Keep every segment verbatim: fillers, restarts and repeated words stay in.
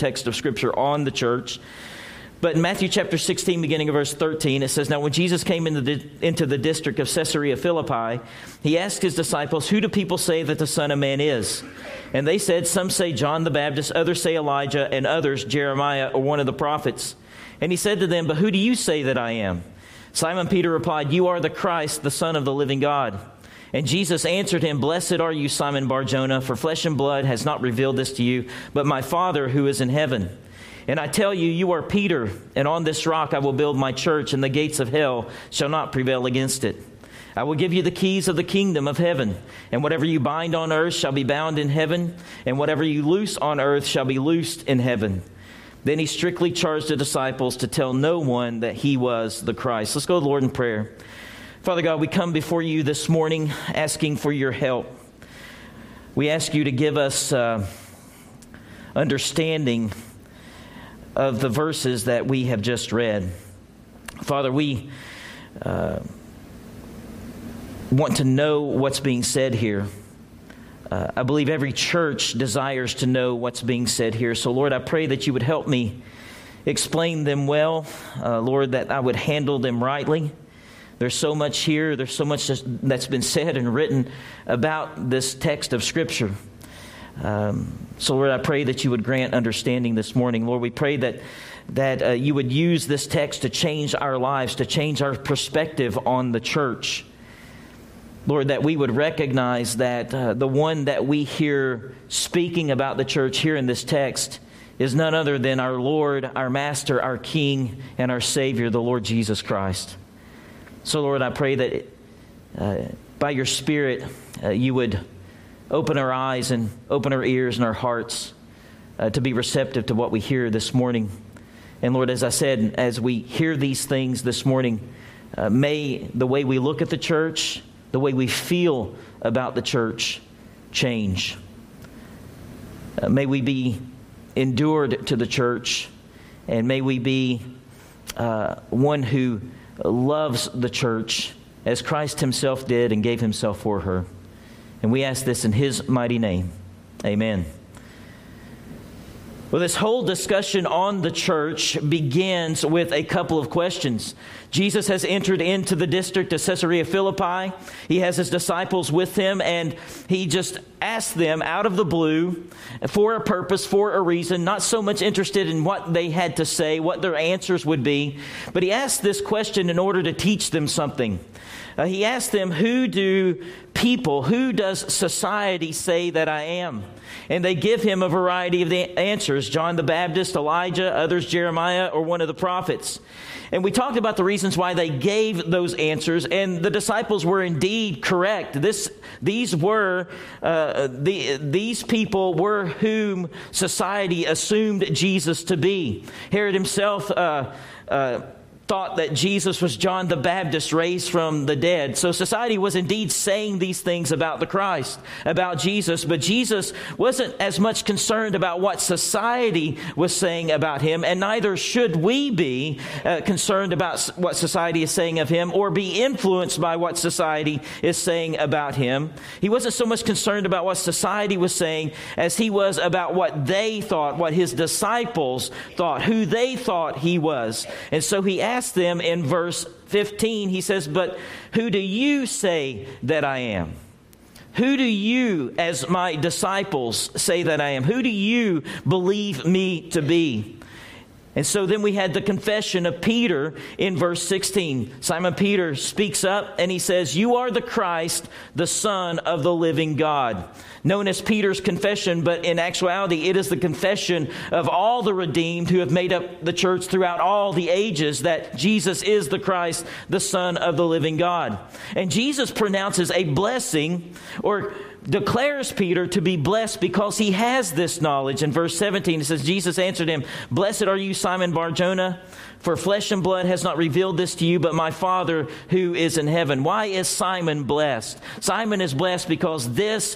text of Scripture on the church. But in Matthew chapter sixteen, beginning of verse thirteen, it says, "Now when Jesus came into the, into the district of Caesarea Philippi, he asked his disciples, 'Who do people say that the Son of Man is?' And they said, 'Some say John the Baptist, others say Elijah, and others Jeremiah or one of the prophets.' And he said to them, 'But who do you say that I am?' Simon Peter replied, 'You are the Christ, the Son of the living God.' And Jesus answered him, 'Blessed are you, Simon Bar-Jonah, for flesh and blood has not revealed this to you, but my Father who is in heaven. And I tell you, you are Peter, and on this rock I will build my church, and the gates of hell shall not prevail against it. I will give you the keys of the kingdom of heaven, and whatever you bind on earth shall be bound in heaven, and whatever you loose on earth shall be loosed in heaven.' Then he strictly charged the disciples to tell no one that he was the Christ." Let's go to the Lord in prayer. Father God, we come before you this morning asking for your help. We ask you to give us uh, understanding of the verses that we have just read. Father, we uh, want to know what's being said here. Uh, I believe every church desires to know what's being said here. So, Lord, I pray that you would help me explain them well. Uh, Lord, that I would handle them rightly. There's so much here. There's so much that's been said and written about this text of Scripture. Um, so, Lord, I pray that you would grant understanding this morning. Lord, we pray that that uh, you would use this text to change our lives, to change our perspective on the church. Lord, that we would recognize that uh, the one that we hear speaking about the church here in this text is none other than our Lord, our Master, our King, and our Savior, the Lord Jesus Christ. So, Lord, I pray that uh, by your Spirit uh, you would open our eyes and open our ears and our hearts uh, to be receptive to what we hear this morning. And Lord, as I said, as we hear these things this morning, uh, may the way we look at the church, the way we feel about the church change. Uh, may we be endured to the church, and may we be uh, one who loves the church as Christ himself did and gave himself for her. And we ask this in his mighty name. Amen. Well, this whole discussion on the church begins with a couple of questions. Jesus has entered into the district of Caesarea Philippi. He has his disciples with him, and he just asked them out of the blue for a purpose, for a reason, not so much interested in what they had to say, what their answers would be, but he asked this question in order to teach them something. Uh, he asked them, who do people, who does society say that I am? And they give him a variety of the answers. John the Baptist, Elijah, others Jeremiah, or one of the prophets. And we talked about the reasons why they gave those answers, and the disciples were indeed correct. This, these were, uh, the, these people were whom society assumed Jesus to be. Herod himself uh, uh, thought that Jesus was John the Baptist raised from the dead. So society was indeed saying these things about the Christ, about Jesus, but Jesus wasn't as much concerned about what society was saying about him, and neither should we be uh, concerned about what society is saying of him or be influenced by what society is saying about him. He wasn't so much concerned about what society was saying as he was about what they thought, what his disciples thought, who they thought he was. And so he asked them in verse fifteen, he says, "But who do you say that I am? Who do you, as my disciples, say that I am? Who do you believe me to be?" And so then we had the confession of Peter in verse sixteen. Simon Peter speaks up and he says, "You are the Christ, the Son of the living God." Known as Peter's confession, but in actuality, it is the confession of all the redeemed who have made up the church throughout all the ages, that Jesus is the Christ, the Son of the living God. And Jesus pronounces a blessing, or declares Peter to be blessed because he has this knowledge. In verse seventeen, it says, Jesus answered him, "Blessed are you, Simon Bar-Jonah, for flesh and blood has not revealed this to you, but my Father who is in heaven." Why is Simon blessed? Simon is blessed because this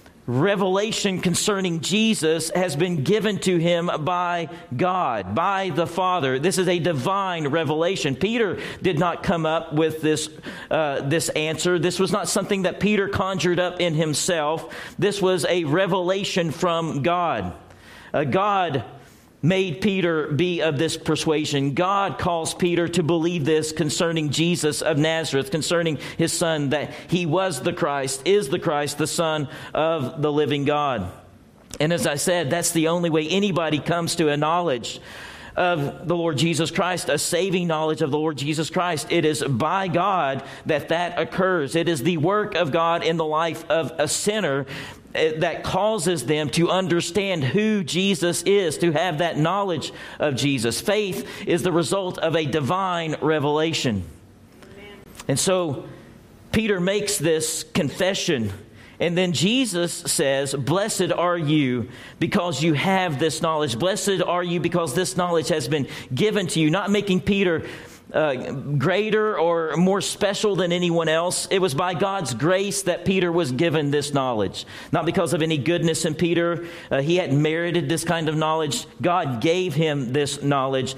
revelation concerning Jesus has been given to him by God, by the Father. This is a divine revelation. Peter did not come up with this uh, this answer. This was not something that Peter conjured up in himself. This was a revelation from God. Uh, God made Peter be of this persuasion. God calls Peter to believe this concerning Jesus of Nazareth, concerning his son, that he was the Christ, is the Christ, the Son of the living God. And as I said, that's the only way anybody comes to a knowledge of the Lord Jesus Christ, a saving knowledge of the Lord Jesus Christ. It is by God that that occurs. It is the work of God in the life of a sinner that causes them to understand who Jesus is, to have that knowledge of Jesus. Faith is the result of a divine revelation. Amen. And so Peter makes this confession. And then Jesus says, blessed are you because you have this knowledge. Blessed are you because this knowledge has been given to you. Not making Peter uh, greater or more special than anyone else. It was by God's grace that Peter was given this knowledge. Not because of any goodness in Peter. Uh, he hadn't merited this kind of knowledge. God gave him this knowledge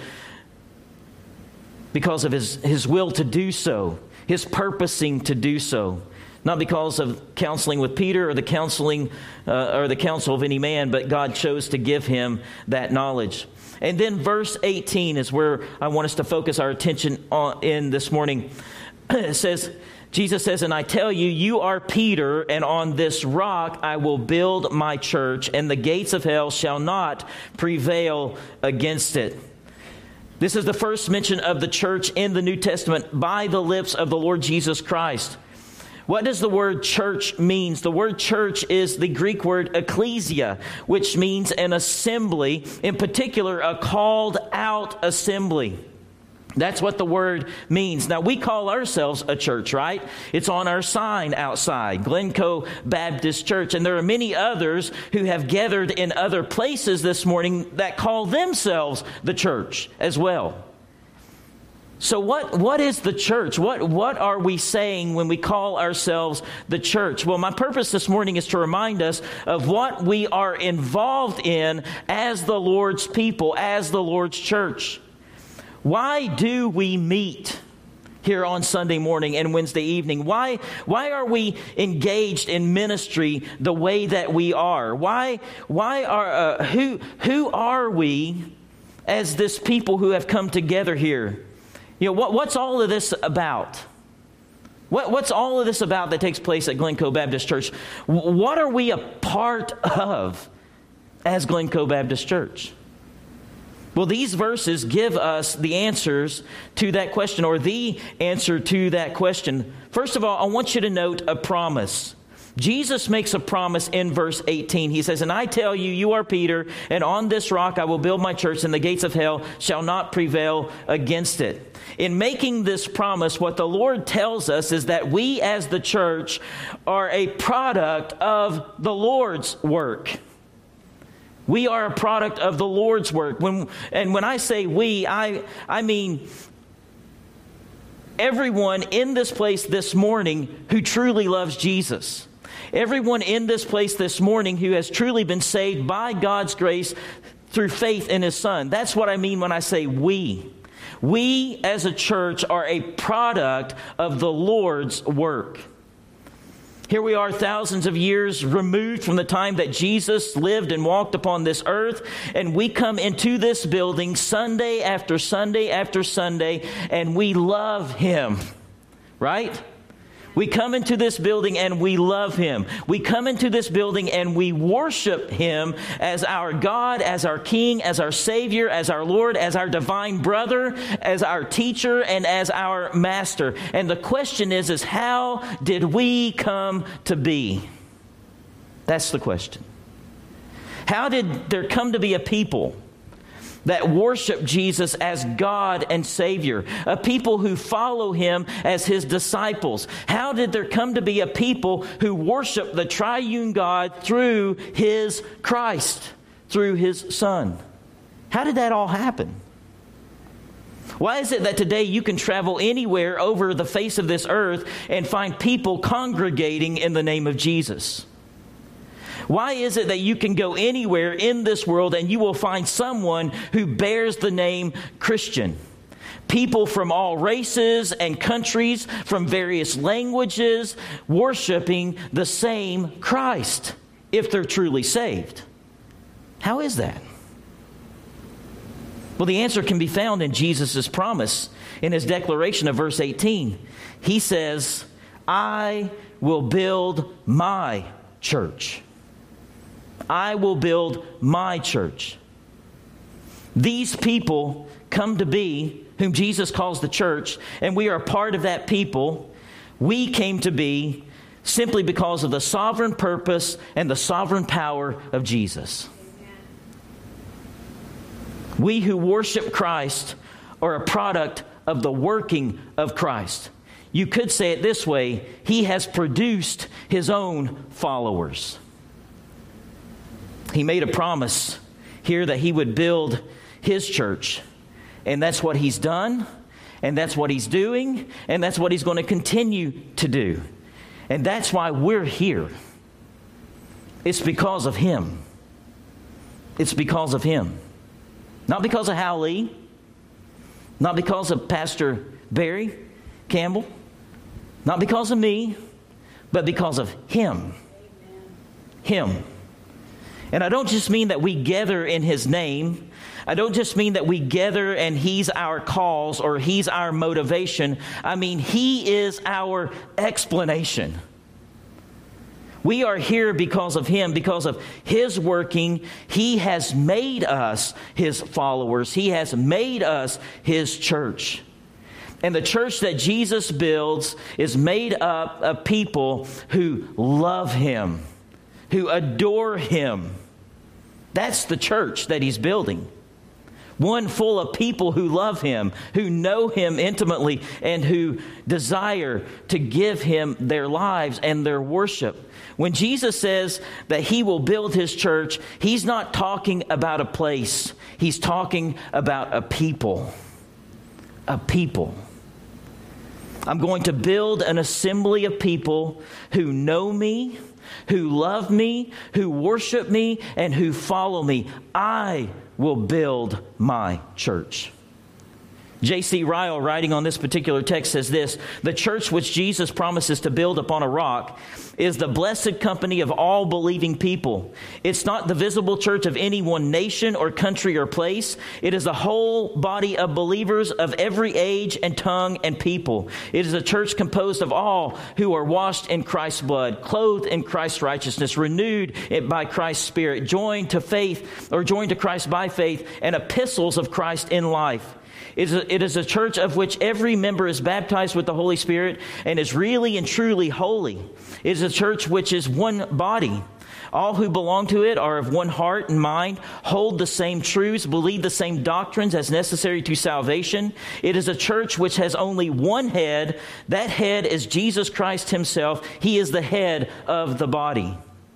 because of his, his will to do so. His purposing to do so. Not because of counseling with Peter or the counseling uh, or the counsel of any man, but God chose to give him that knowledge. And then verse eighteen is where I want us to focus our attention on in this morning. It says, Jesus says, and I tell you, you are Peter, and on this rock I will build my church, and the gates of hell shall not prevail against it. This is the first mention of the church in the New Testament by the lips of the Lord Jesus Christ. What does the word church mean? The word church is the Greek word ecclesia, which means an assembly, in particular, a called out assembly. That's what the word means. Now, we call ourselves a church, right? It's on our sign outside, Glencoe Baptist Church. And there are many others who have gathered in other places this morning that call themselves the church as well. So what, what is the church? What, what are we saying when we call ourselves the church? Well, my purpose this morning is to remind us of what we are involved in as the Lord's people, as the Lord's church. Why do we meet here on Sunday morning and Wednesday evening? Why, why are we engaged in ministry the way that we are? Why, why are, uh, who, who are we as this people who have come together here? You know, what, what's all of this about? What, what's all of this about that takes place at Glencoe Baptist Church? What are we a part of as Glencoe Baptist Church? Well, these verses give us the answers to that question, or the answer to that question. First of all, I want you to note a promise. Jesus makes a promise in verse eighteen. He says, and I tell you, you are Peter, and on this rock I will build my church, and the gates of hell shall not prevail against it. In making this promise, what the Lord tells us is that we as the church are a product of the Lord's work. We are a product of the Lord's work. When, and when I say we, I, I mean everyone in this place this morning who truly loves Jesus. Everyone in this place this morning who has truly been saved by God's grace through faith in His Son. That's what I mean when I say we. We as a church are a product of the Lord's work. Here we are thousands of years removed from the time that Jesus lived and walked upon this earth. And we come into this building Sunday after Sunday after Sunday, and we love Him, right? We come into this building and we love Him. We come into this building and we worship Him as our God, as our King, as our Savior, as our Lord, as our divine brother, as our teacher, and as our master. And the question is, is how did we come to be? That's the question. How did there come to be a people that worship Jesus as God and Savior, a people who follow Him as His disciples? How did there come to be a people who worship the triune God through His Christ, through His Son? How did that all happen? Why is it that today you can travel anywhere over the face of this earth and find people congregating in the name of Jesus? Why is it that you can go anywhere in this world and you will find someone who bears the name Christian? People from all races and countries, from various languages, worshiping the same Christ, if they're truly saved. How is that? Well, the answer can be found in Jesus' promise, in his declaration of verse eighteen. He says, I will build my church. I will build my church. These people come to be, whom Jesus calls the church, and we are a part of that people. We came to be simply because of the sovereign purpose and the sovereign power of Jesus. We who worship Christ are a product of the working of Christ. You could say it this way: He has produced His own followers. He made a promise here that He would build His church. And that's what He's done, and that's what He's doing, and that's what He's going to continue to do. And that's why we're here. It's because of Him. It's because of Him. Not because of Hal Lee. Not because of Pastor Barry Campbell. Not because of me. But because of Him. Him. And I don't just mean that we gather in His name. I don't just mean that we gather and He's our cause or He's our motivation. I mean, He is our explanation. We are here because of Him, because of His working. He has made us His followers. He has made us His church. And the church that Jesus builds is made up of people who love Him, who adore Him. That's the church that He's building. One full of people who love Him, who know Him intimately, and who desire to give Him their lives and their worship. When Jesus says that He will build His church, He's not talking about a place. He's talking about a people. A people. I'm going to build an assembly of people who know Me, who love Me, who worship Me, and who follow Me. I will build my church. J C Ryle, writing on this particular text, says this: the church which Jesus promises to build upon a rock is the blessed company of all believing people. It's not the visible church of any one nation or country or place. It is a whole body of believers of every age and tongue and people. It is a church composed of all who are washed in Christ's blood, clothed in Christ's righteousness, renewed by Christ's Spirit, joined to faith or joined to Christ by faith, and epistles of Christ in life. It is, a, it is a church of which every member is baptized with the Holy Spirit and is really and truly holy. It is a church which is one body. All who belong to it are of one heart and mind, hold the same truths, believe the same doctrines as necessary to salvation. It is a church which has only one head. That head is Jesus Christ Himself. He is the head of the body.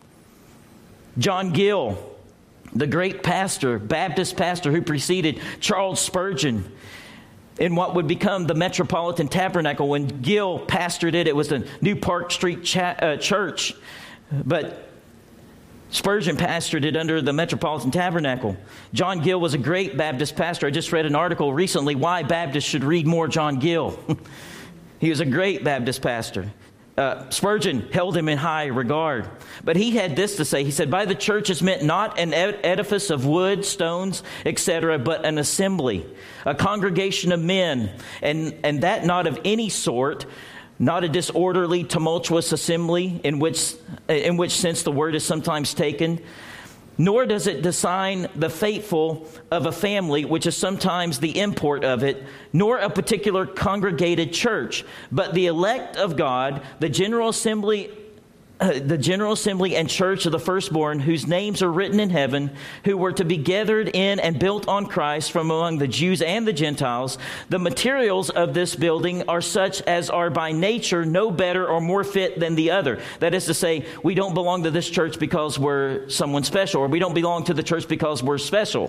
John Gill, the great pastor, Baptist pastor who preceded Charles Spurgeon in what would become the Metropolitan Tabernacle. When Gill pastored it, it was the New Park Street cha- uh, Church. But Spurgeon pastored it under the Metropolitan Tabernacle. John Gill was a great Baptist pastor. I just read an article recently, why Baptists should read more John Gill. He was a great Baptist pastor. Uh, Spurgeon held him in high regard. But he had this to say. He said, by the church is meant not an ed- edifice of wood, stones, et cetera, but an assembly, a congregation of men, and, and that not of any sort, not a disorderly, tumultuous assembly in which, in which sense the word is sometimes taken. Nor does it design the faithful of a family, which is sometimes the import of it, nor a particular congregated church, but the elect of God, the general assembly, uh, the general assembly and church of the firstborn, whose names are written in heaven, who were to be gathered in and built on Christ from among the Jews and the Gentiles. The materials of this building are such as are by nature no better or more fit than the other. That is to say, we don't belong to this church because we're someone special, or we don't belong to the church because we're special.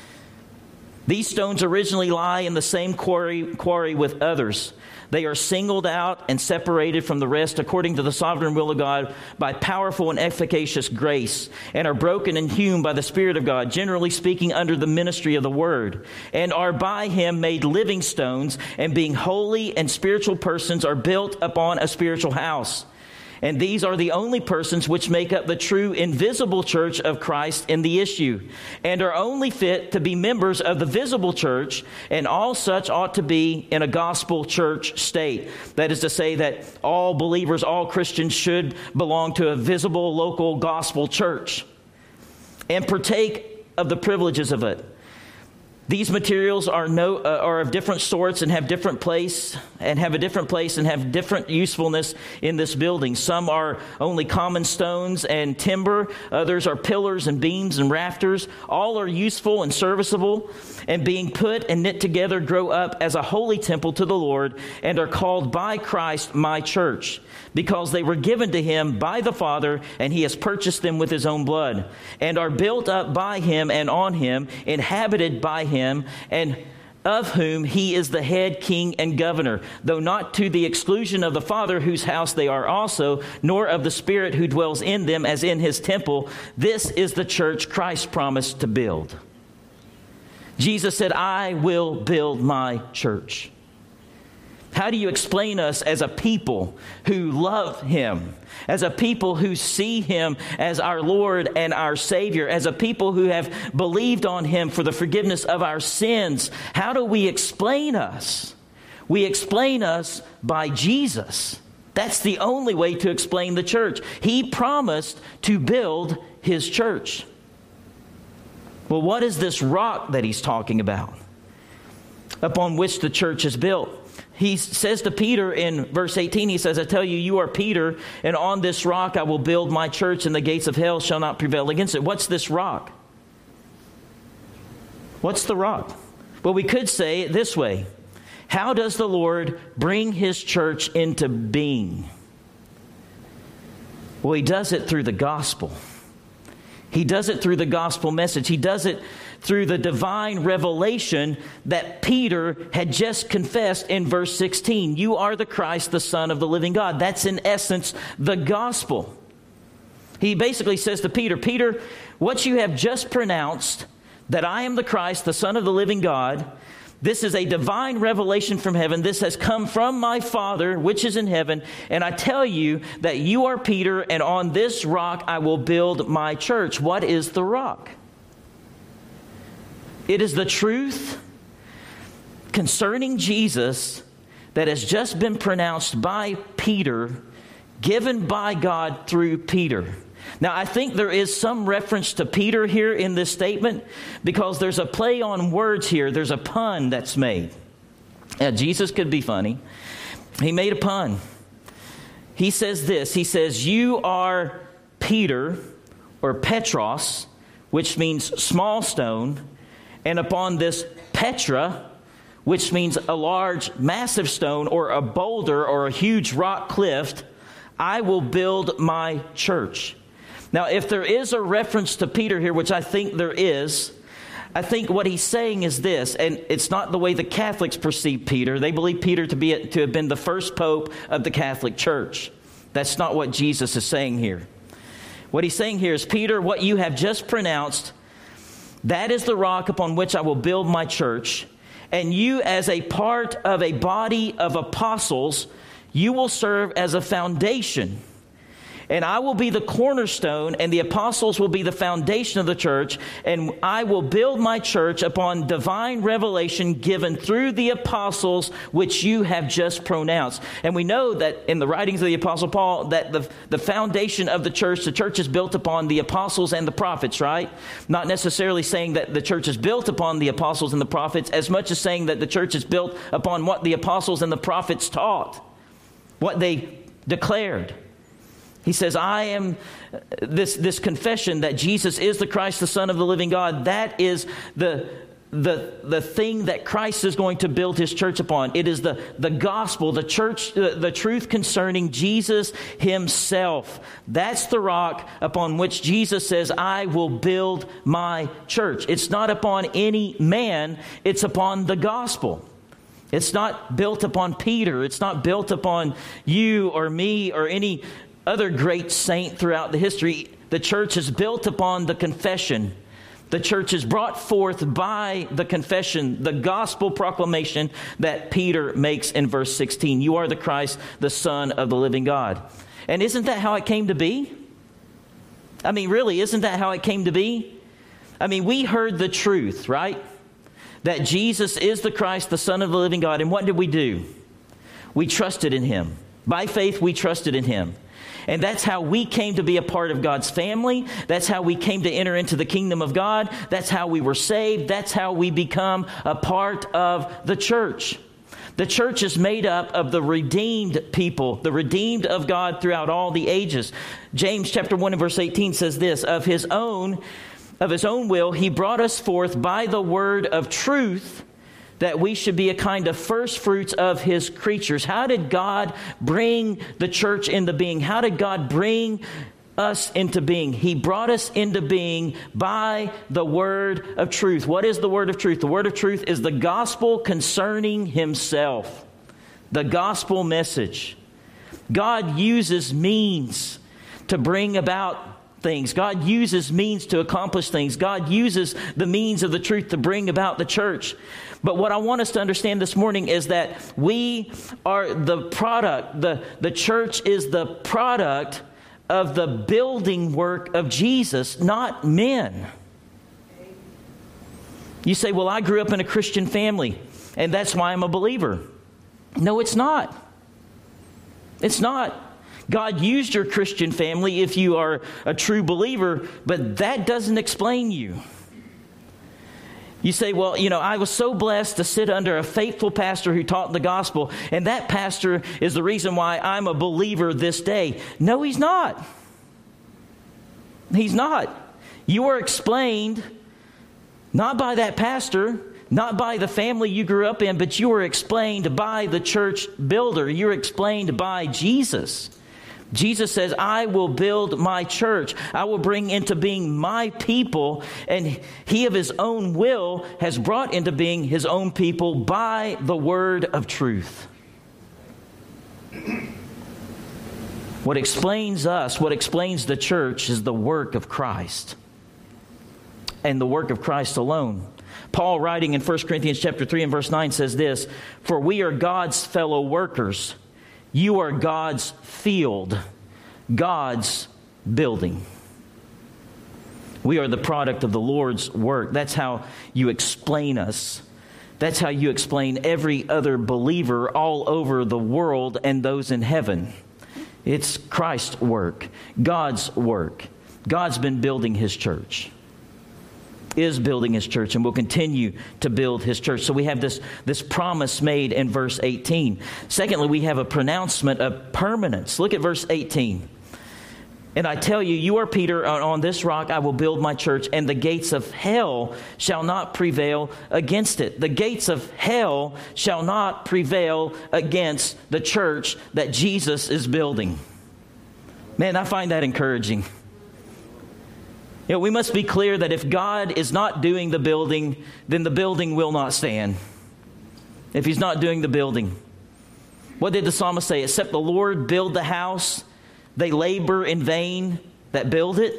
These stones originally lie in the same quarry, quarry with others. They are singled out and separated from the rest according to the sovereign will of God by powerful and efficacious grace, and are broken and hewn by the Spirit of God, generally speaking under the ministry of the Word, and are by Him made living stones, and being holy and spiritual persons are built upon a spiritual house. And these are the only persons which make up the true invisible church of Christ in the issue, and are only fit to be members of the visible church, and all such ought to be in a gospel church state. That is to say that all believers, all Christians should belong to a visible local gospel church and partake of the privileges of it. These materials are no uh, are of different sorts and have different place and have a different place and have different usefulness in this building. Some are only common stones and timber. Others are pillars and beams and rafters. All are useful and serviceable, and being put and knit together grow up as a holy temple to the Lord, and are called by Christ my church, because they were given to him by the Father, and he has purchased them with his own blood, and are built up by him and on him, inhabited by him, and of whom he is the head, king, and governor, though not to the exclusion of the Father, whose house they are also, nor of the Spirit who dwells in them as in his temple. This is the church Christ promised to build. Jesus said, I will build my church. How do you explain us as a people who love him, as a people who see him as our Lord and our Savior, as a people who have believed on him for the forgiveness of our sins? How do we explain us? We explain us by Jesus. That's the only way to explain the church. He promised to build his church. Well, what is this rock that he's talking about, upon which the church is built? He says to Peter in verse eighteen, he says, I tell you, you are Peter, and on this rock I will build my church, and the gates of hell shall not prevail against it. What's this rock? What's the rock? Well, we could say it this way. How does the Lord bring his church into being? Well, he does it through the gospel. He does it through the gospel message. He does it through the divine revelation that Peter had just confessed in verse sixteen. You are the Christ, the Son of the living God. That's in essence the gospel. He basically says to Peter, Peter, what you have just pronounced, that I am the Christ, the Son of the living God, this is a divine revelation from heaven. This has come from my Father, which is in heaven. And I tell you that you are Peter, and on this rock I will build my church. What is the rock? It is the truth concerning Jesus that has just been pronounced by Peter, given by God through Peter. Now, I think there is some reference to Peter here in this statement, because there's a play on words here. There's a pun that's made. Now, Jesus could be funny. He made a pun. He says this. He says, you are Peter, or Petros, which means small stone, and upon this Petra, which means a large, massive stone, or a boulder, or a huge rock cliff, I will build my church. Now, if there is a reference to Peter here, which I think there is, I think what he's saying is this, and it's not the way the Catholics perceive Peter. They believe Peter to be to have been the first pope of the Catholic Church. That's not what Jesus is saying here. What he's saying here is, Peter, what you have just pronounced, that is the rock upon which I will build my church. And you, as a part of a body of apostles, you will serve as a foundation. And I will be the cornerstone, and the apostles will be the foundation of the church. And I will build my church upon divine revelation given through the apostles, which you have just pronounced. And we know that in the writings of the Apostle Paul, that the, the foundation of the church, the church is built upon the apostles and the prophets, right? Not necessarily saying that the church is built upon the apostles and the prophets, as much as saying that the church is built upon what the apostles and the prophets taught, what they declared. He says, I am this, this confession that Jesus is the Christ, the Son of the living God. That is the, the, the thing that Christ is going to build his church upon. It is the, the gospel, the church, the, the truth concerning Jesus himself. That's the rock upon which Jesus says, I will build my church. It's not upon any man. It's upon the gospel. It's not built upon Peter. It's not built upon you or me or any other great saint throughout the history. The church is built upon the confession. The church is brought forth by the confession, the gospel proclamation that Peter makes in verse sixteen. You are the Christ, the Son of the living God. And isn't that how it came to be? I mean, really, isn't that how it came to be? I mean, we heard the truth, right? That Jesus is the Christ, the Son of the living God. And what did we do? We trusted in Him. By faith, we trusted in Him. And that's how we came to be a part of God's family. That's how we came to enter into the kingdom of God. That's how we were saved. That's how we become a part of the church. The church is made up of the redeemed people, the redeemed of God throughout all the ages. James chapter one and verse eighteen says this, of his own, of his own will, He brought us forth by the word of truth, that we should be a kind of first fruits of His creatures. How did God bring the church into being? How did God bring us into being? He brought us into being by the word of truth. What is the word of truth? The word of truth is the gospel concerning Himself. The gospel message. God uses means to bring about things. God uses means to accomplish things. God uses the means of the truth to bring about the church. But what I want us to understand this morning is that we are the product, the, the church is the product of the building work of Jesus, not men. You say, well, I grew up in a Christian family, and that's why I'm a believer. No, it's not. It's not. God used your Christian family if you are a true believer, but that doesn't explain you. You say, well, you know, I was so blessed to sit under a faithful pastor who taught the gospel, and that pastor is the reason why I'm a believer this day. No, he's not. He's not. You are explained not by that pastor, not by the family you grew up in, but you were explained by the church builder. You're explained by Jesus. Jesus says, I will build my church. I will bring into being my people. And He of His own will has brought into being His own people by the word of truth. What explains us, what explains the church is the work of Christ. And the work of Christ alone. Paul, writing in First Corinthians chapter three and verse nine, says this, for we are God's fellow workers. You are God's field, God's building. We are the product of the Lord's work. That's how you explain us. That's how you explain every other believer all over the world and those in heaven. It's Christ's work, God's work. God's been building His church. Is building His church and will continue to build His church. So we have this, this promise made in verse eighteen. Secondly, we have a pronouncement of permanence. Look at verse eighteen. And I tell you, you are Peter, on this rock I will build my church, and the gates of hell shall not prevail against it. The gates of hell shall not prevail against the church that Jesus is building. Man, I find that encouraging. You know, we must be clear that if God is not doing the building, then the building will not stand. If He's not doing the building. What did the psalmist say? Except the Lord build the house, they labor in vain that build it.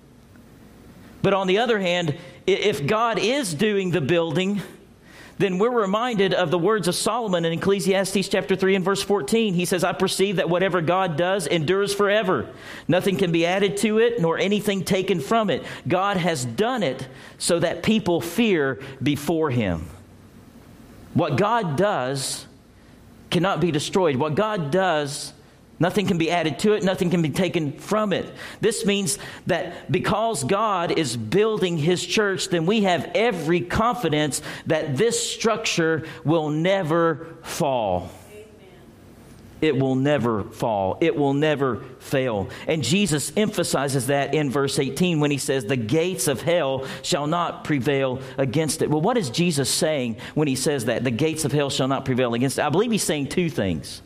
But on the other hand, if God is doing the building, then we're reminded of the words of Solomon in Ecclesiastes chapter three and verse fourteen. He says, I perceive that whatever God does endures forever. Nothing can be added to it, nor anything taken from it. God has done it so that people fear before Him. What God does cannot be destroyed. What God does, nothing can be added to it. Nothing can be taken from it. This means that because God is building His church, then we have every confidence that this structure will never fall. Amen. It will never fall. It will never fail. And Jesus emphasizes that in verse eighteen when He says, the gates of hell shall not prevail against it. Well, what is Jesus saying when He says that? The gates of hell shall not prevail against it. I believe He's saying two things.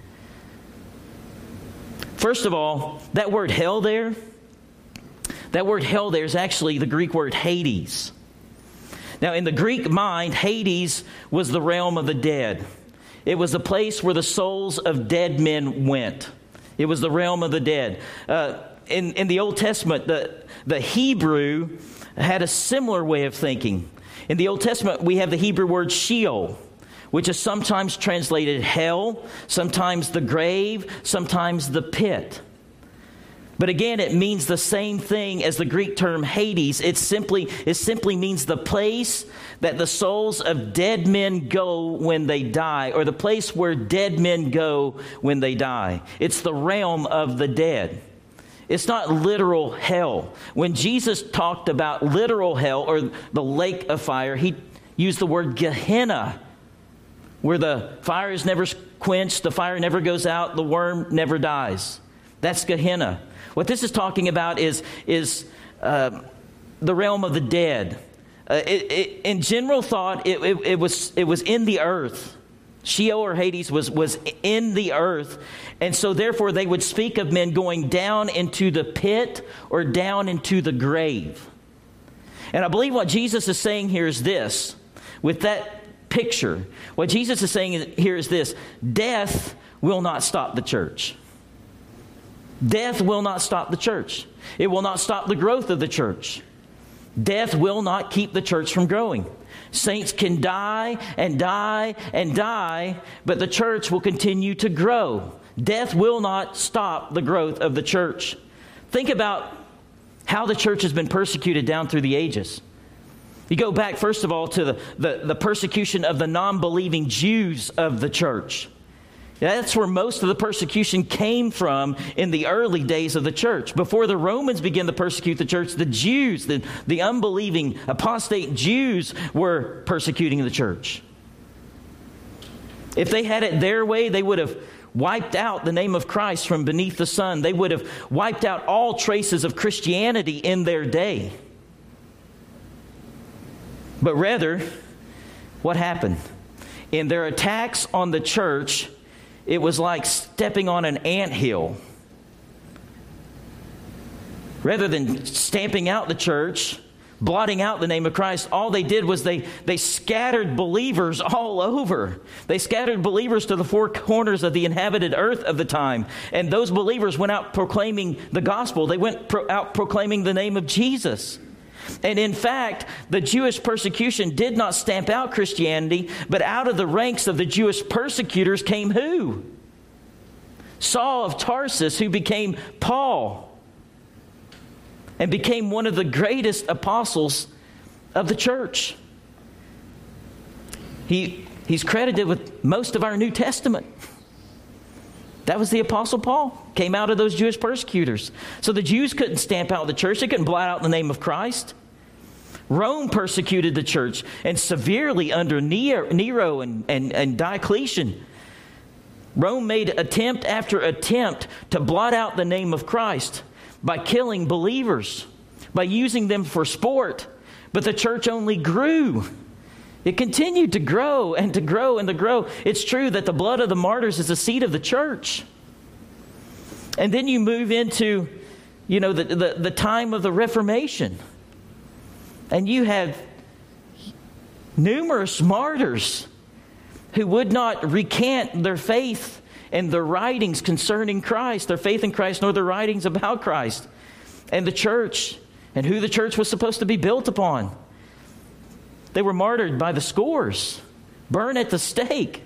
First of all, that word hell there, that word hell there is actually the Greek word Hades. Now, in the Greek mind, Hades was the realm of the dead. It was the place where the souls of dead men went. It was the realm of the dead. Uh, in, in the Old Testament, the, the Hebrew had a similar way of thinking. In the Old Testament, we have the Hebrew word Sheol, which is sometimes translated hell, sometimes the grave, sometimes the pit. But again, it means the same thing as the Greek term Hades. It simply, it simply means the place that the souls of dead men go when they die, or the place where dead men go when they die. It's the realm of the dead. It's not literal hell. When Jesus talked about literal hell or the lake of fire, he used the word Gehenna, where the fire is never quenched, the fire never goes out, the worm never dies. That's Gehenna. What this is talking about is, is uh, the realm of the dead. Uh, it, it, in general thought, it, it, it was it was in the earth. Sheol or Hades was, was in the earth. And so therefore they would speak of men going down into the pit or down into the grave. And I believe what Jesus is saying here is this. With that picture, what Jesus is saying here is this. Death will not stop the church. Death will not stop the church. It will not stop the growth of the church. Death will not keep the church from growing. Saints can die and die and die, but the church will continue to grow. Death will not stop the growth of the church. Think about how the church has been persecuted down through the ages. You go back, first of all, to the, the, the persecution of the non-believing Jews of the church. That's where most of the persecution came from in the early days of the church. Before the Romans began to persecute the church, the Jews, the, the unbelieving apostate Jews were persecuting the church. If they had it their way, they would have wiped out the name of Christ from beneath the sun. They would have wiped out all traces of Christianity in their day. But rather, what happened? In their attacks on the church, it was like stepping on an anthill. Rather than stamping out the church, blotting out the name of Christ, all they did was they, they scattered believers all over. They scattered believers to the four corners of the inhabited earth of the time. And those believers went out proclaiming the gospel. They went pro- out proclaiming the name of Jesus. And in fact, the Jewish persecution did not stamp out Christianity, but out of the ranks of the Jewish persecutors came who? Saul of Tarsus, who became Paul and became one of the greatest apostles of the church. He, he's credited with most of our New Testament. That was the Apostle Paul. Came out of those Jewish persecutors. So the Jews couldn't stamp out the church. They couldn't blot out the name of Christ. Rome persecuted the church, and severely under Nero and, and, and Diocletian. Rome made attempt after attempt to blot out the name of Christ by killing believers, by using them for sport. But the church only grew. It continued to grow and to grow and to grow. It's true that the blood of the martyrs is the seed of the church. And then you move into, you know, the, the, the time of the Reformation. And you have numerous martyrs who would not recant their faith and their writings concerning Christ, their faith in Christ, nor their writings about Christ and the church and who the church was supposed to be built upon. They were martyred by the scores, burned at the stake.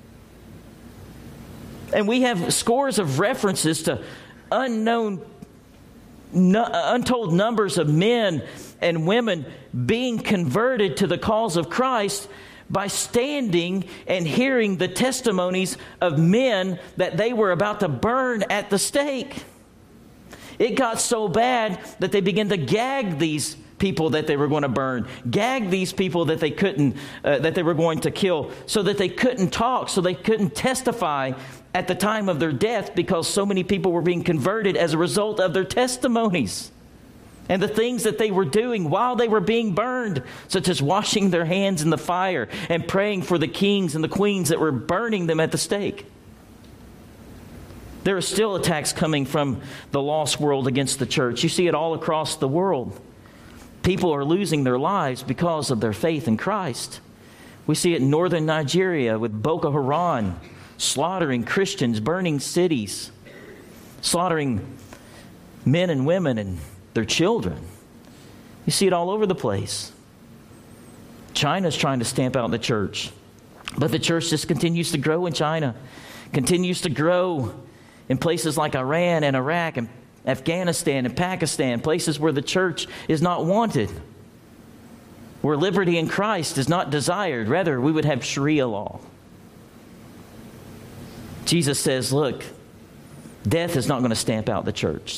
And we have scores of references to unknown, no, untold numbers of men and women being converted to the cause of Christ by standing and hearing the testimonies of men that they were about to burn at the stake. It got so bad that they began to gag these people that they were going to burn, gag these people that they couldn't, uh, that they were going to kill, so that they couldn't talk, so they couldn't testify at the time of their death, because so many people were being converted as a result of their testimonies and the things that they were doing while they were being burned, such as washing their hands in the fire and praying for the kings and the queens that were burning them at the stake. There are still attacks coming from the lost world against the church. You see it all across the world. People are losing their lives because of their faith in Christ. We see it in northern Nigeria with Boko Haram, slaughtering Christians, burning cities, slaughtering men and women and their children. You see it all over the place. China's trying to stamp out the church. But the church just continues to grow in China, continues to grow in places like Iran and Iraq and Afghanistan and Pakistan, places where the church is not wanted, where liberty in Christ is not desired. Rather, we would have Sharia law. Jesus says, look, death is not going to stamp out the church.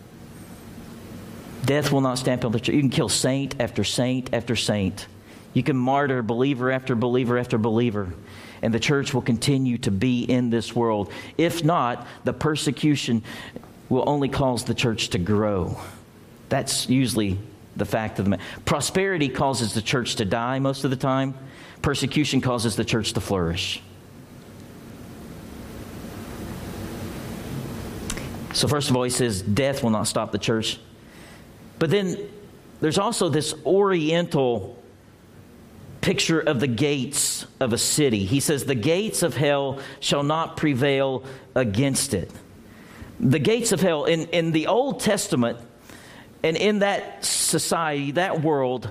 Death will not stamp out the church. You can kill saint after saint after saint. You can martyr believer after believer after believer. And the church will continue to be in this world. If not, the persecution will only cause the church to grow. That's usually the fact of the matter. Prosperity causes the church to die most of the time. Persecution causes the church to flourish. So first of all, he says death will not stop the church. But then there's also this oriental picture of the gates of a city. He says the gates of hell shall not prevail against it. The gates of hell in, in the Old Testament and in that society, that world,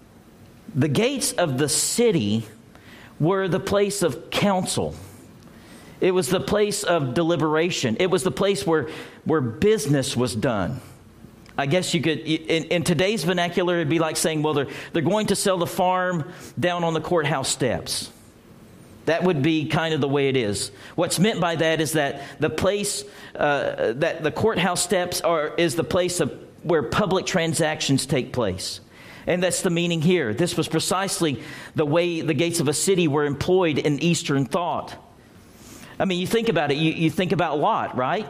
the gates of the city were the place of counsel. It was the place of deliberation. It was the place where, where business was done. I guess you could, in, in today's vernacular, it'd be like saying, well, they're, they're going to sell the farm down on the courthouse steps. That would be kind of the way it is. What's meant by that is that the place, uh, that the courthouse steps are is the place of where public transactions take place. And that's the meaning here. This was precisely the way the gates of a city were employed in Eastern thought. I mean, you think about it. You, you think about Lot, right?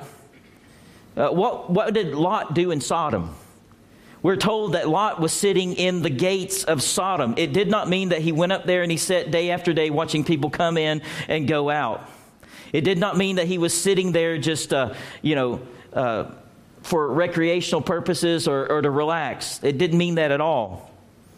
Uh, what, what did Lot do in Sodom? We're told that Lot was sitting in the gates of Sodom. It did not mean that he went up there and he sat day after day watching people come in and go out. It did not mean that he was sitting there just, uh, you know, uh, for recreational purposes or, or to relax. It didn't mean that at all.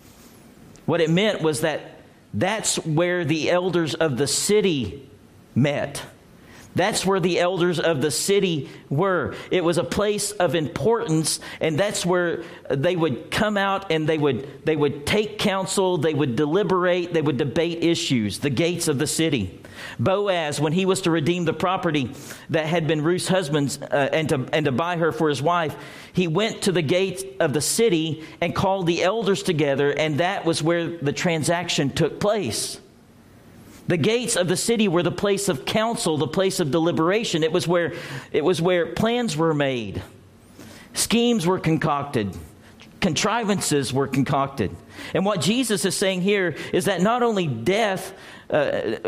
What it meant was that that's where the elders of the city met. That's where the elders of the city were. It was a place of importance, and that's where they would come out and they would they would take counsel, they would deliberate, they would debate issues, the gates of the city. Boaz, when he was to redeem the property that had been Ruth's husband's uh, and to and to buy her for his wife, he went to the gate of the city and called the elders together, and that was where the transaction took place. The gates of the city were the place of counsel, the place of deliberation. It was where it was where plans were made, schemes were concocted, contrivances were concocted. And what Jesus is saying here is that not only death, uh,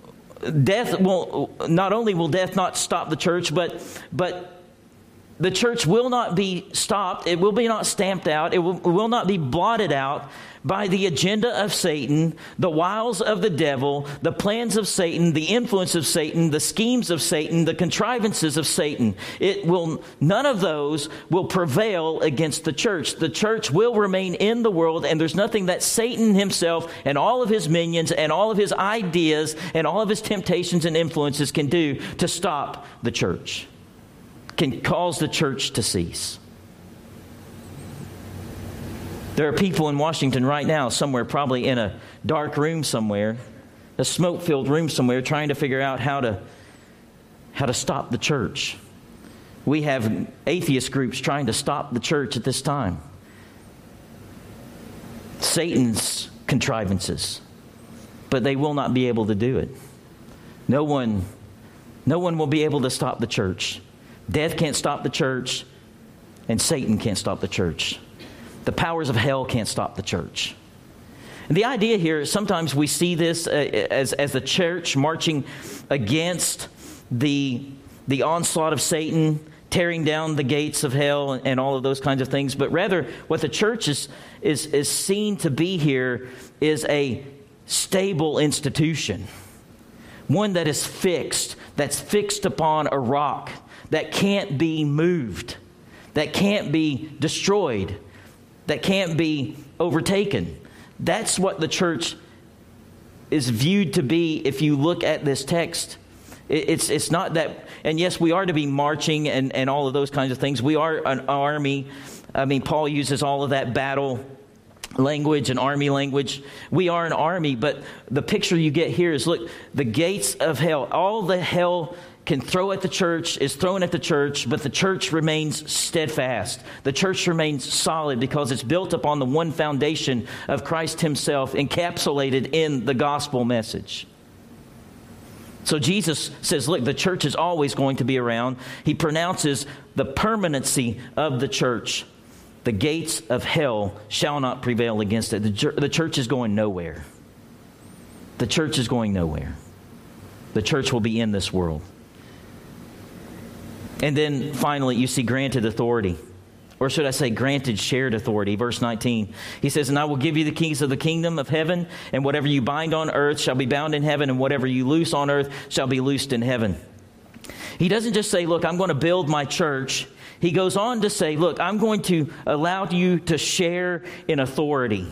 death will not only will death not stop the church, but but the church will not be stopped. It will be not stamped out. It will, it will not be blotted out by the agenda of Satan, the wiles of the devil, the plans of Satan, the influence of Satan, the schemes of Satan, the contrivances of Satan. It will, none of those will prevail against the church. The church will remain in the world, and there's nothing that Satan himself and all of his minions and all of his ideas and all of his temptations and influences can do to stop the church, can cause the church to cease. There are people in Washington right now, somewhere probably in a dark room somewhere, a smoke-filled room somewhere, trying to figure out how to how to stop the church. We have atheist groups trying to stop the church at this time. Satan's contrivances, but they will not be able to do it. No one, no one will be able to stop the church. Death can't stop the church, and Satan can't stop the church. The powers of hell can't stop the church. And the idea here is sometimes we see this uh, as, as the church marching against the, the onslaught of Satan, tearing down the gates of hell and, and all of those kinds of things. But rather, what the church is, is, is seen to be here is a stable institution. One that is fixed, that's fixed upon a rock, that can't be moved, that can't be destroyed, that can't be overtaken. That's what the church is viewed to be if you look at this text. It's it's not that, and yes, we are to be marching and, and all of those kinds of things. We are an army. I mean, Paul uses all of that battle language and army language. We are an army, but the picture you get here is, look, the gates of hell, all the hell can throw at the church, is thrown at the church, but the church remains steadfast. The church remains solid because it's built upon the one foundation of Christ himself, encapsulated in the gospel message. So Jesus says, look, the church is always going to be around. He pronounces the permanency of the church. The gates of hell shall not prevail against it. The, the church is going nowhere. The church is going nowhere. The church will be in this world. And then finally, you see granted authority. Or should I say granted shared authority. Verse nineteen, he says, and I will give you the keys of the kingdom of heaven, and whatever you bind on earth shall be bound in heaven, and whatever you loose on earth shall be loosed in heaven. He doesn't just say, look, I'm going to build my church. He goes on to say, look, I'm going to allow you to share in authority.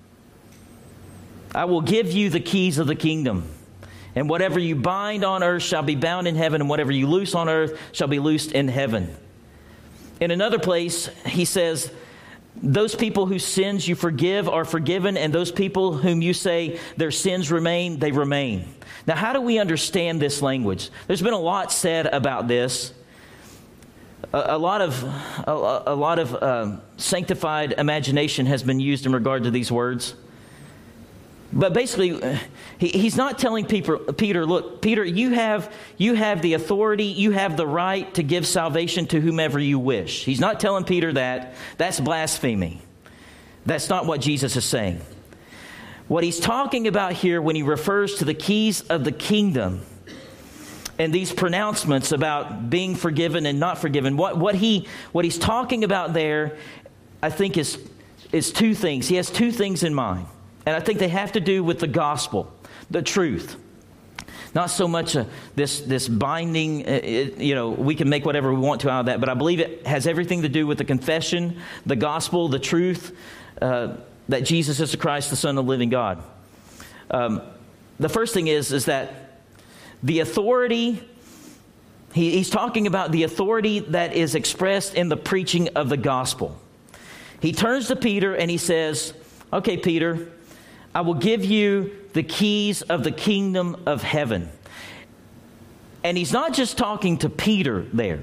I will give you the keys of the kingdom. And whatever you bind on earth shall be bound in heaven, and whatever you loose on earth shall be loosed in heaven. In another place, he says, those people whose sins you forgive are forgiven, and those people whom you say their sins remain, they remain. Now, how do we understand this language? There's been a lot said about this. A, a lot of a, a lot of uh, sanctified imagination has been used in regard to these words. But basically, he, he's not telling Peter, Peter, look, Peter, you have you have the authority, you have the right to give salvation to whomever you wish. He's not telling Peter that. That's blasphemy. That's not what Jesus is saying. What he's talking about here when he refers to the keys of the kingdom and these pronouncements about being forgiven and not forgiven, what, what he what he's talking about there, I think, is is two things. He has two things in mind. And I think they have to do with the gospel, the truth. Not so much uh, this this binding, uh, it, you know, we can make whatever we want to out of that, but I believe it has everything to do with the confession, the gospel, the truth, uh, that Jesus is the Christ, the Son of the living God. Um, the first thing is, is that the authority, he, he's talking about the authority that is expressed in the preaching of the gospel. He turns to Peter and he says, okay, Peter, I will give you the keys of the kingdom of heaven. And he's not just talking to Peter there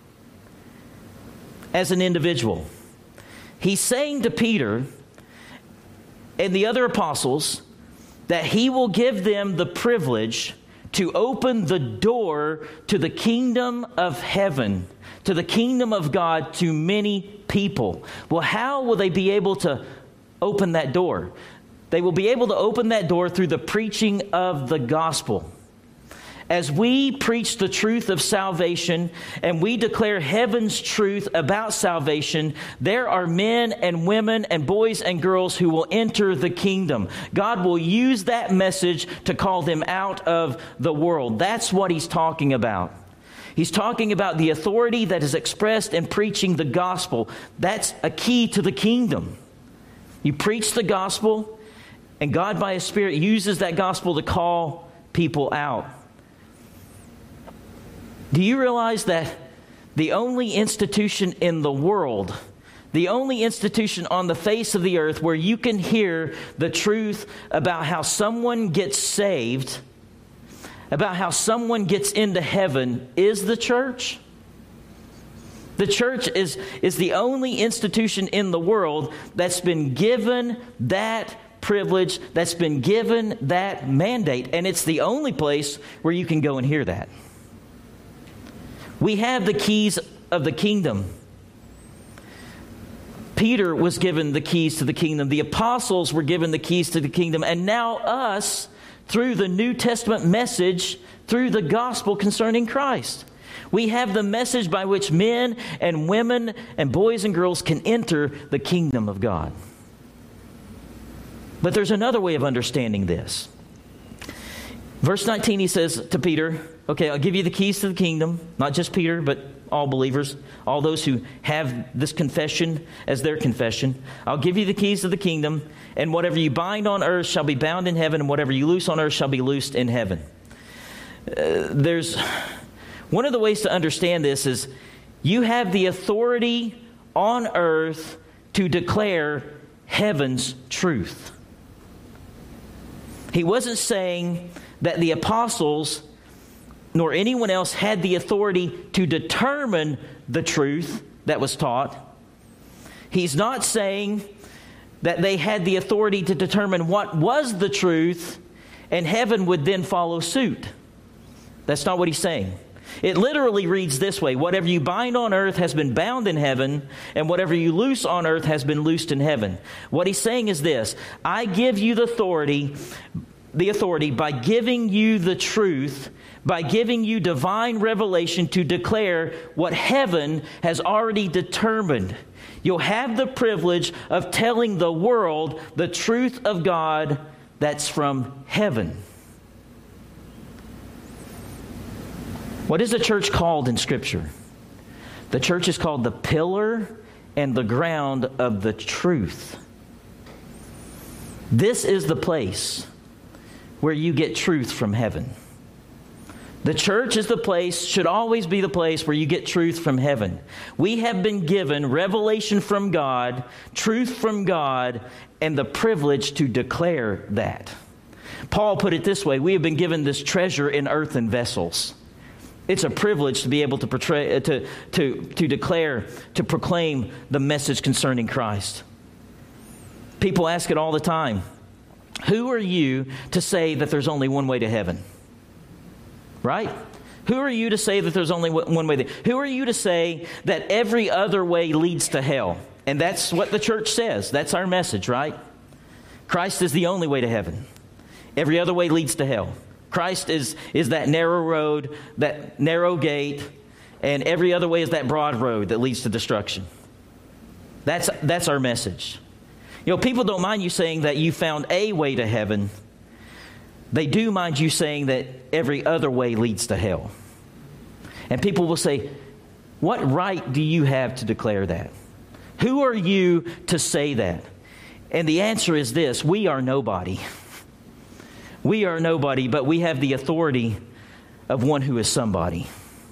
as an individual. He's saying to Peter and the other apostles that he will give them the privilege to open the door to the kingdom of heaven, to the kingdom of God, to many people. Well, how will they be able to open that door? They will be able to open that door through the preaching of the gospel. As we preach the truth of salvation and we declare heaven's truth about salvation, there are men and women and boys and girls who will enter the kingdom. God will use that message to call them out of the world. That's what he's talking about. He's talking about the authority that is expressed in preaching the gospel. That's a key to the kingdom. You preach the gospel, and God by His Spirit uses that gospel to call people out. Do you realize that the only institution in the world, the only institution on the face of the earth where you can hear the truth about how someone gets saved, about how someone gets into heaven, is the church? The church is, is the only institution in the world that's been given that privilege, that's been given that mandate. And it's the only place where you can go and hear that. We have the keys of the kingdom. Peter was given the keys to the kingdom. The apostles were given the keys to the kingdom. And now us, through the New Testament message, through the gospel concerning Christ, we have the message by which men and women and boys and girls can enter the kingdom of God. But there's another way of understanding this. Verse nineteen, he says to Peter, okay, I'll give you the keys to the kingdom. Not just Peter, but all believers, all those who have this confession as their confession. I'll give you the keys of the kingdom, and whatever you bind on earth shall be bound in heaven, and whatever you loose on earth shall be loosed in heaven. Uh, there's one of the ways to understand this is you have the authority on earth to declare heaven's truth. He wasn't saying that the apostles nor anyone else had the authority to determine the truth that was taught. He's not saying that they had the authority to determine what was the truth, and heaven would then follow suit. That's not what he's saying. It literally reads this way: whatever you bind on earth has been bound in heaven, and whatever you loose on earth has been loosed in heaven. What he's saying is this: I give you the authority, the authority by giving you the truth, by giving you divine revelation to declare what heaven has already determined. You'll have the privilege of telling the world the truth of God that's from heaven. What is the church called in Scripture? The church is called the pillar and the ground of the truth. This is the place where you get truth from heaven. The church is the place, should always be the place where you get truth from heaven. We have been given revelation from God, truth from God, and the privilege to declare that. Paul put it this way: we have been given this treasure in earthen vessels. It's a privilege to be able to portray, to, to, to declare, to proclaim the message concerning Christ. People ask it all the time: who are you to say that there's only one way to heaven? Right? Who are you to say that there's only one way? Who are you to say that every other way leads to hell? And that's what the church says. That's our message, right? Christ is the only way to heaven. Every other way leads to hell. Christ is, is that narrow road, that narrow gate, and every other way is that broad road that leads to destruction. That's, that's our message. You know, people don't mind you saying that you found a way to heaven. They do mind you saying that every other way leads to hell. And people will say, what right do you have to declare that? Who are you to say that? And the answer is this: we are nobody. We are nobody, but we have the authority of one who is somebody.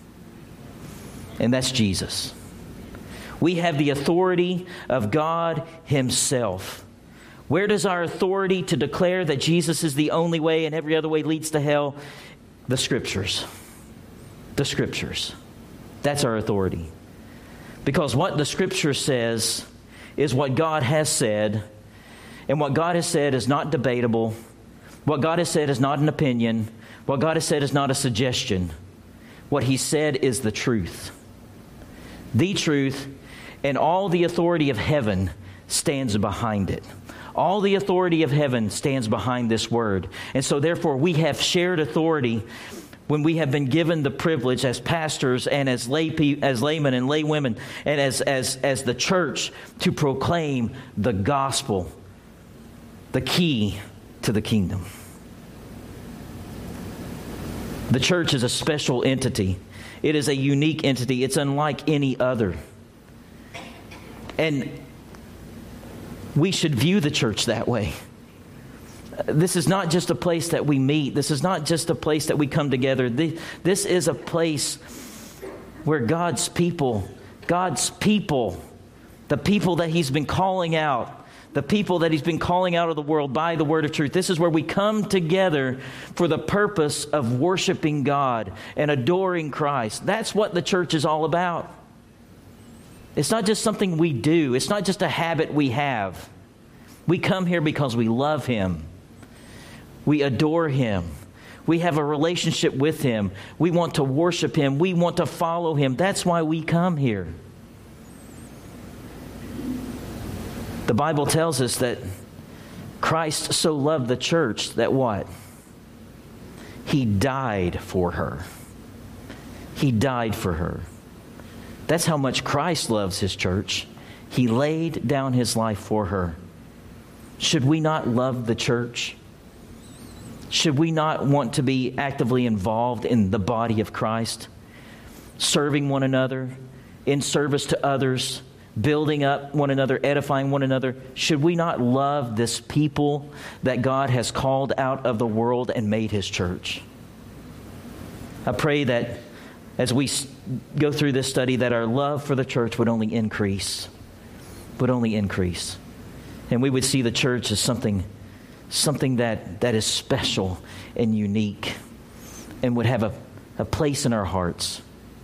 And that's Jesus. We have the authority of God Himself. Where does our authority to declare that Jesus is the only way and every other way leads to hell? The Scriptures. The Scriptures. That's our authority. Because what the Scripture says is what God has said. And what God has said is not debatable. What God has said is not an opinion. What God has said is not a suggestion. What He said is the truth. The truth, and all the authority of heaven stands behind it. All the authority of heaven stands behind this word. And so therefore we have shared authority when we have been given the privilege as pastors and as lay pe- as laymen and laywomen and as, as, as the church to proclaim the gospel, the key to the kingdom. The church is a special entity. It is a unique entity. It's unlike any other. And we should view the church that way. This is not just a place that we meet. This is not just a place that we come together. This is a place where God's people, God's people, the people that He's been calling out, the people that He's been calling out of the world by the word of truth. This is where we come together for the purpose of worshiping God and adoring Christ. That's what the church is all about. It's not just something we do. It's not just a habit we have. We come here because we love Him. We adore Him. We have a relationship with Him. We want to worship Him. We want to follow Him. That's why we come here. The Bible tells us that Christ so loved the church that what? He died for her. He died for her. That's how much Christ loves His church. He laid down His life for her. Should we not love the church? Should we not want to be actively involved in the body of Christ? Serving one another, in service to others, building up one another, edifying one another. Should we not love this people that God has called out of the world and made His church? I pray that as we go through this study, that our love for the church would only increase, would only increase. And we would see the church as something, something that, that is special and unique, and would have a, a place in our hearts.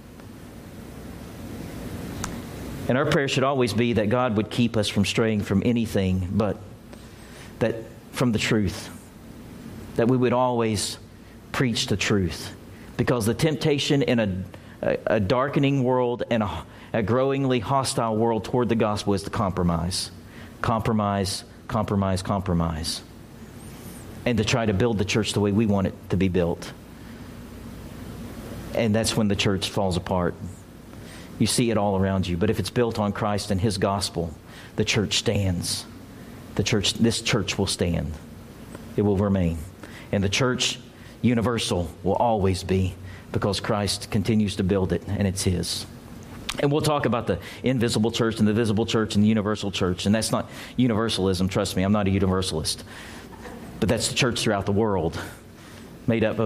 And our prayer should always be that God would keep us from straying from anything but that from the truth. That we would always preach the truth. Because the temptation in a, a, a darkening world and a, a growingly hostile world toward the gospel is to compromise. Compromise, compromise, compromise. And to try to build the church the way we want it to be built. And that's when the church falls apart. You see it all around you. But if it's built on Christ and His gospel, the church stands. The church, this church will stand. It will remain. And the church, universal, will always be, because Christ continues to build it, and it's His. And we'll talk about the invisible church and the visible church and the universal church. And that's not universalism, trust me, I'm not a universalist. But that's the church throughout the world, made up of